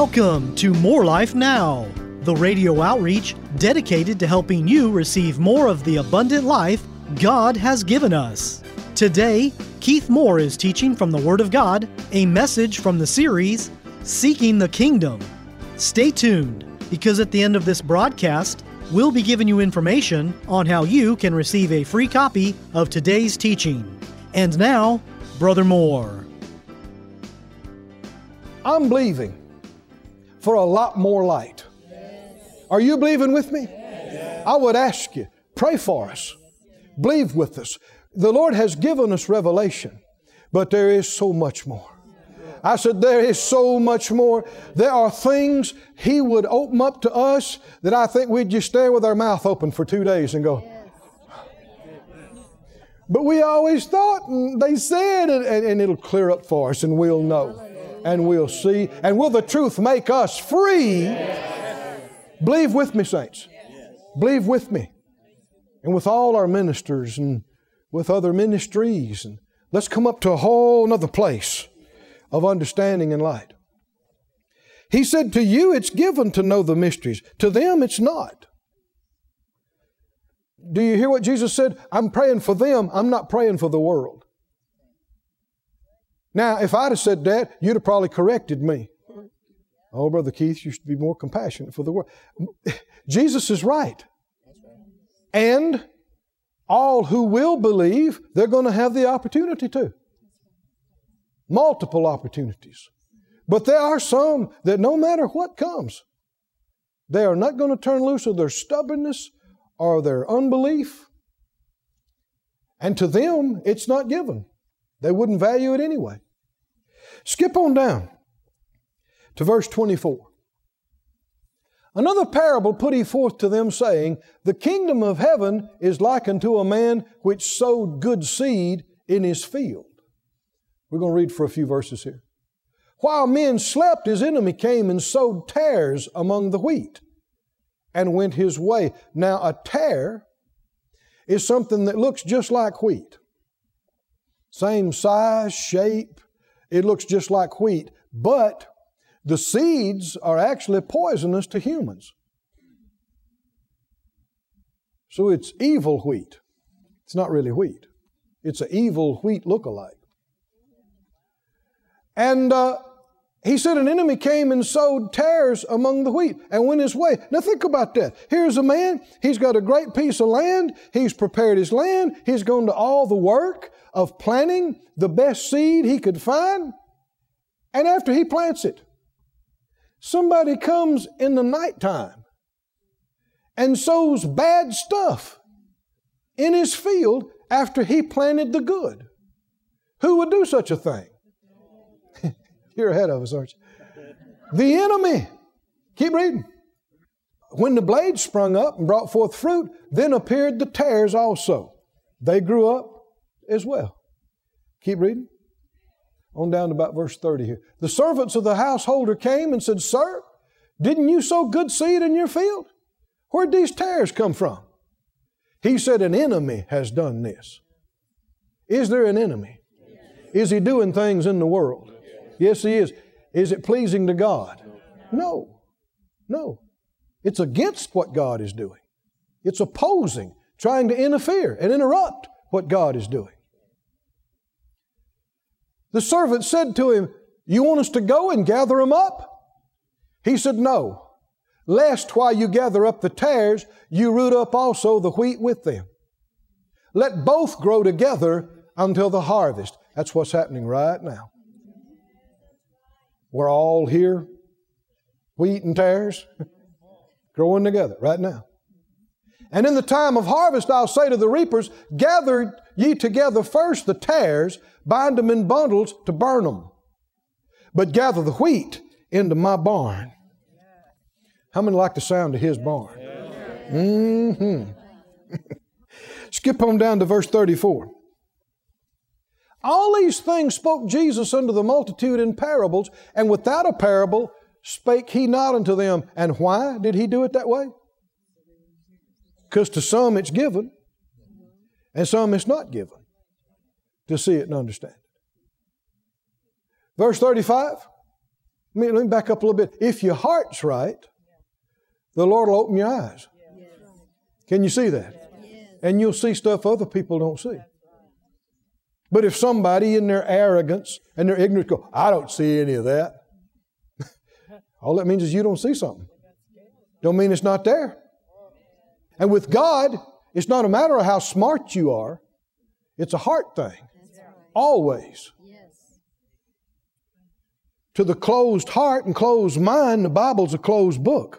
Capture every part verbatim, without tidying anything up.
Welcome to More Life Now, the radio outreach dedicated to helping you receive more of the abundant life God has given us. Today, Keith Moore is teaching from the Word of God, a message from the series, Seeking the Kingdom. Stay tuned, because at the end of this broadcast, we'll be giving you information on how you can receive a free copy of today's teaching. And now, Brother Moore. I'm believing for a lot more light. Are you believing with me? I would ask you, pray for us. Believe with us. The Lord has given us revelation, but there is so much more. I said, there is so much more. There are things He would open up to us that I think we'd just stare with our mouth open for two days and go. But we always thought, and they said, and, and it'll clear up for us, and we'll know, and we'll see. And will the truth make us free? Believe with me, saints. Believe with me. And with all our ministers and with other ministries. And let's come up to a whole nother place of understanding and light. He said, to you it's given to know the mysteries. To them it's not. Do you hear what Jesus said? I'm praying for them. I'm not praying for the world. Now, if I'd have said that, you'd have probably corrected me. Oh, Brother Keith, you should be more compassionate for the world. Jesus is right. And all who will believe, they're going to have the opportunity to. Multiple opportunities. But there are some that no matter what comes, they are not going to turn loose of their stubbornness or their unbelief. And to them, it's not given. They wouldn't value it anyway. Skip on down to verse twenty-four. Another parable put He forth to them, saying, the kingdom of heaven is like unto a man which sowed good seed in his field. We're going to read for a few verses here. While men slept, his enemy came and sowed tares among the wheat and went his way. Now, a tare is something that looks just like wheat. Same size, shape, it looks just like wheat, but the seeds are actually poisonous to humans. So it's evil wheat. It's not really wheat. It's an evil wheat look-alike. And uh, he said an enemy came and sowed tares among the wheat and went his way. Now think about that. Here's a man. He's got a great piece of land. He's prepared his land. He's gone to all the work of planting the best seed he could find. And after he plants it, somebody comes in the nighttime and sows bad stuff in his field after he planted the good. Who would do such a thing? You're ahead of us, aren't you? The enemy. Keep reading. When the blades sprung up and brought forth fruit, then appeared the tares also. They grew up as well. Keep reading. On down to about verse thirty here. The servants of the householder came and said, Sir, didn't you sow good seed in your field? Where'd these tares come from? He said, an enemy has done this. Is there an enemy? Is he doing things in the world? Yes, he is. Is it pleasing to God? No. No. It's against what God is doing. It's opposing, trying to interfere and interrupt what God is doing. The servant said to him, you want us to go and gather them up? He said, no, lest while you gather up the tares, you root up also the wheat with them. Let both grow together until the harvest. That's what's happening right now. We're all here, wheat and tares, growing together right now. And in the time of harvest, I'll say to the reapers, gather ye together first the tares, bind them in bundles to burn them. But gather the wheat into my barn. How many like the sound of His barn? Mm-hmm. Skip on down to verse thirty-four. All these things spoke Jesus unto the multitude in parables, and without a parable spake He not unto them. And why did He do it that way? Because to some it's given, and some it's not given to see it and understand it. Verse thirty-five. Let me, let me back up a little bit. If your heart's right, the Lord will open your eyes. Can you see that? And you'll see stuff other people don't see. But if somebody in their arrogance and their ignorance go, I don't see any of that. All that means is you don't see something. Don't mean it's not there. And with God, it's not a matter of how smart you are. It's a heart thing. Always. To the closed heart and closed mind, the Bible's a closed book.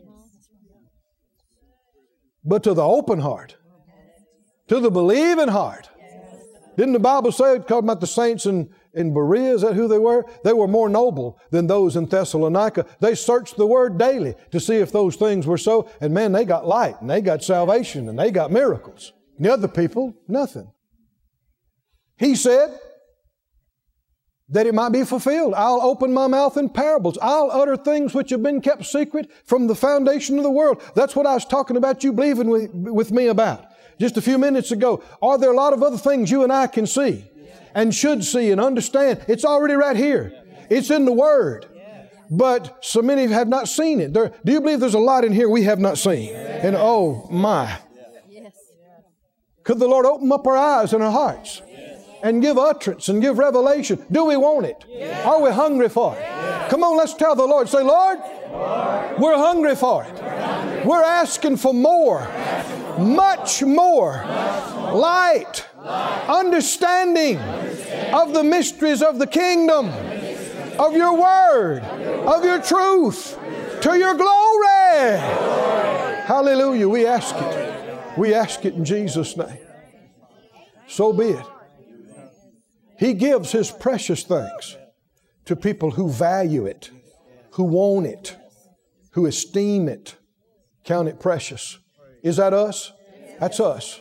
But to the open heart, to the believing heart, didn't the Bible say, talking about the saints in, in Berea, is that who they were? They were more noble than those in Thessalonica. They searched the Word daily to see if those things were so. And man, they got light and they got salvation and they got miracles. And the other people, nothing. He said that it might be fulfilled. I'll open my mouth in parables. I'll utter things which have been kept secret from the foundation of the world. That's what I was talking about you believing with, with me about just a few minutes ago. Are there a lot of other things you and I can see and should see and understand? It's already right here. It's in the Word. But so many have not seen it. There, do you believe there's a lot in here we have not seen? And oh my. Could the Lord open up our eyes and our hearts and give utterance and give revelation? Do we want it? Yeah. Are we hungry for it? Yeah. Come on, let's tell the Lord. Say, Lord, Lord we're hungry for it. We're, hungry. we're asking for more. Asking much more. Much more. Light. Light. Understanding, Understanding of the mysteries of the kingdom, of your word, of your, of your truth, to your glory. glory. Hallelujah. We ask it. We ask it in Jesus' name. So be it. He gives His precious things to people who value it, who want it, who esteem it, count it precious. Is that us? That's us.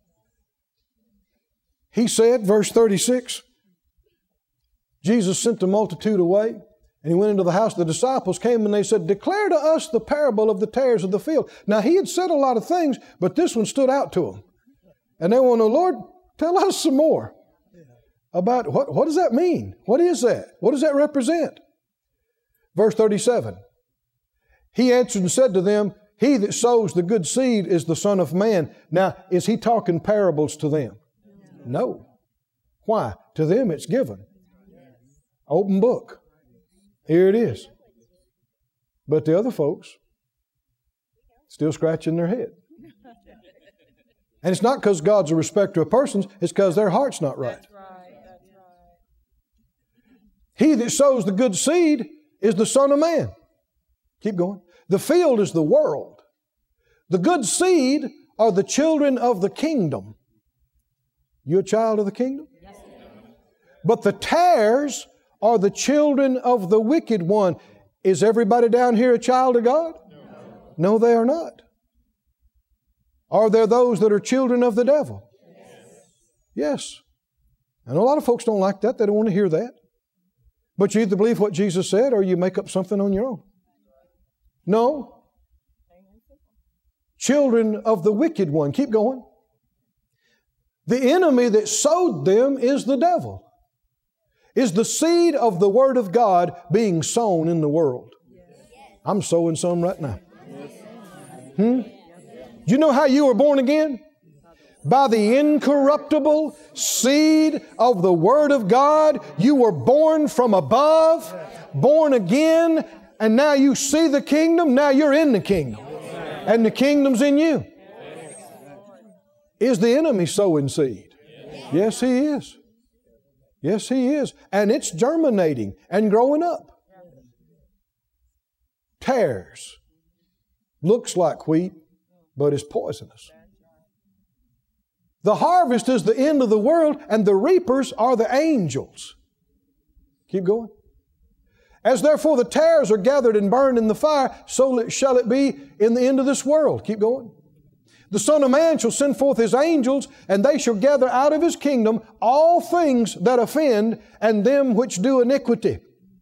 He said, verse thirty-six, Jesus sent the multitude away, and He went into the house. The disciples came and they said, declare to us the parable of the tares of the field. Now, He had said a lot of things, but this one stood out to them. And they want to, Lord, tell us some more. About what, what does that mean? What is that? What does that represent? Verse thirty-seven. He answered and said to them, he that sows the good seed is the Son of Man. Now, is He talking parables to them? No. Why? To them it's given. Open book. Here it is. But the other folks still scratching their head. And it's not because God's a respecter of persons. It's because their heart's not right. He that sows the good seed is the Son of Man. Keep going. The field is the world. The good seed are the children of the kingdom. You a child of the kingdom? Yes. But the tares are the children of the wicked one. Is everybody down here a child of God? No, no they are not. Are there those that are children of the devil? Yes. Yes. And a lot of folks don't like that. They don't want to hear that. But you either believe what Jesus said or you make up something on your own. No. Children of the wicked one. Keep going. The enemy that sowed them is the devil. Is the seed of the Word of God being sown in the world? I'm sowing some right now. Hmm? Do you know how you were born again? By the incorruptible seed of the Word of God. You were born from above, born again, and now you see the kingdom. Now you're in the kingdom. And the kingdom's in you. Is the enemy sowing seed? Yes, he is. Yes, he is. And it's germinating and growing up. Tares. Looks like wheat, but is poisonous. The harvest is the end of the world, and the reapers are the angels. Keep going. As therefore the tares are gathered and burned in the fire, so shall it be in the end of this world. Keep going. The Son of Man shall send forth His angels, and they shall gather out of His kingdom all things that offend and them which do iniquity.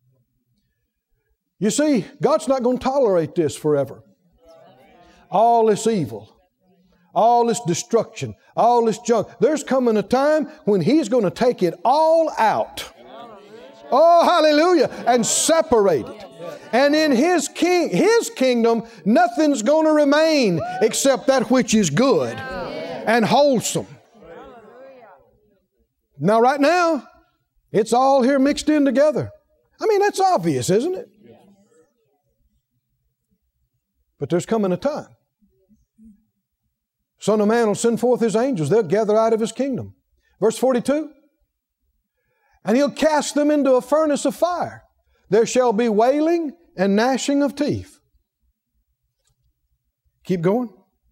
You see, God's not going to tolerate this forever. All this evil, all this destruction, all this junk. There's coming a time when He's going to take it all out. Oh, hallelujah. And separated. And in His king, His kingdom, nothing's going to remain except that which is good and wholesome. Now, right now, it's all here mixed in together. I mean, that's obvious, isn't it? But there's coming a time. Son of Man will send forth His angels. They'll gather out of His kingdom. Verse forty-two. And He'll cast them into a furnace of fire. There shall be wailing and gnashing of teeth. Keep going.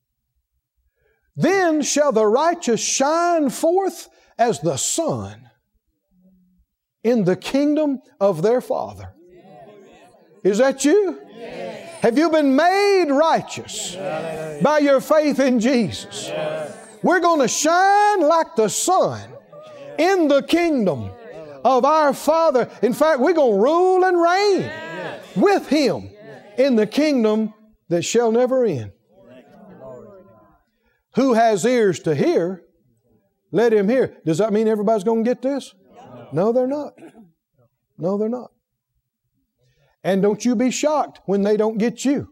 Then shall the righteous shine forth as the sun in the kingdom of their Father. Is that you? Have you been made righteous by your faith in Jesus? We're going to shine like the sun in the kingdom of our Father. In fact, we're going to rule and reign with Him in the kingdom that shall never end. Who has ears to hear, let him hear. Does that mean everybody's going to get this? No, they're not. No, they're not. And don't you be shocked when they don't get you.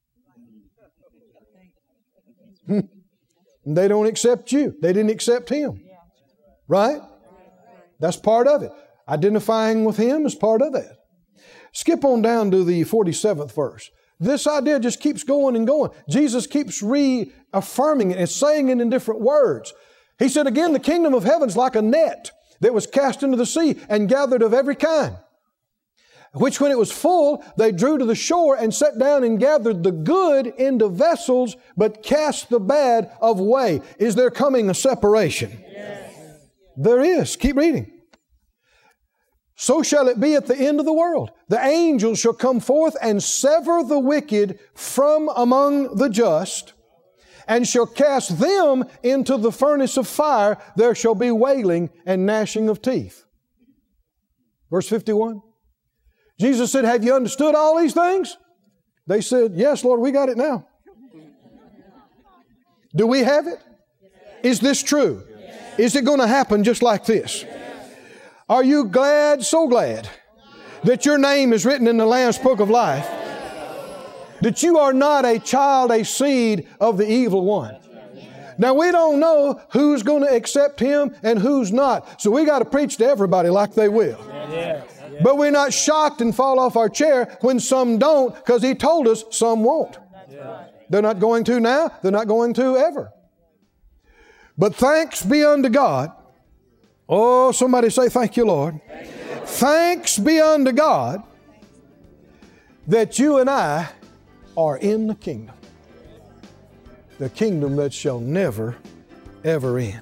They don't accept you. They didn't accept Him. Right? That's part of it. Identifying with Him is part of that. Skip on down to the forty-seventh verse. This idea just keeps going and going. Jesus keeps reaffirming it and saying it in different words. He said again, the kingdom of heaven is like a net that was cast into the sea and gathered of every kind, which when it was full, they drew to the shore and sat down and gathered the good into vessels, but cast the bad away. Is there coming a separation? Yes. There is. Keep reading. So shall it be at the end of the world. The angels shall come forth and sever the wicked from among the just, and shall cast them into the furnace of fire. There shall be wailing and gnashing of teeth. Verse fifty-one. Jesus said, have you understood all these things? They said, yes, Lord, we got it now. Do we have it? Is this true? Is it going to happen just like this? Are you glad, so glad, that your name is written in the Lamb's Book of Life? That you are not a child, a seed of the evil one. Now, we don't know who's going to accept Him and who's not. So we got to preach to everybody like they will. But we're not shocked and fall off our chair when some don't, because He told us some won't. They're not going to now. They're not going to ever. But thanks be unto God. Oh, somebody say, thank you, Lord. Thank you, Lord. Thanks be unto God that you and I are in the kingdom. The kingdom that shall never, ever end.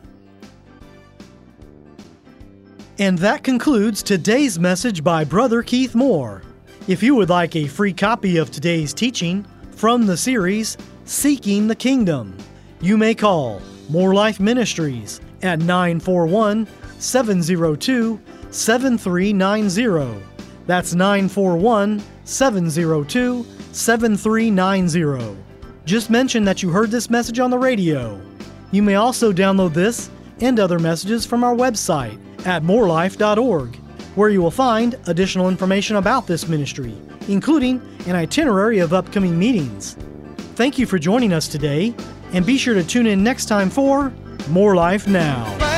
And that concludes today's message by Brother Keith Moore. If you would like a free copy of today's teaching from the series, Seeking the Kingdom, you may call More Life Ministries at nine four one, seven zero two, seven three nine zero. That's nine four one, seven zero two, seven three nine zero. Just mention that you heard this message on the radio. You may also download this and other messages from our website at more life dot org, where you will find additional information about this ministry, including an itinerary of upcoming meetings. Thank you for joining us today, and be sure to tune in next time for More Life Now.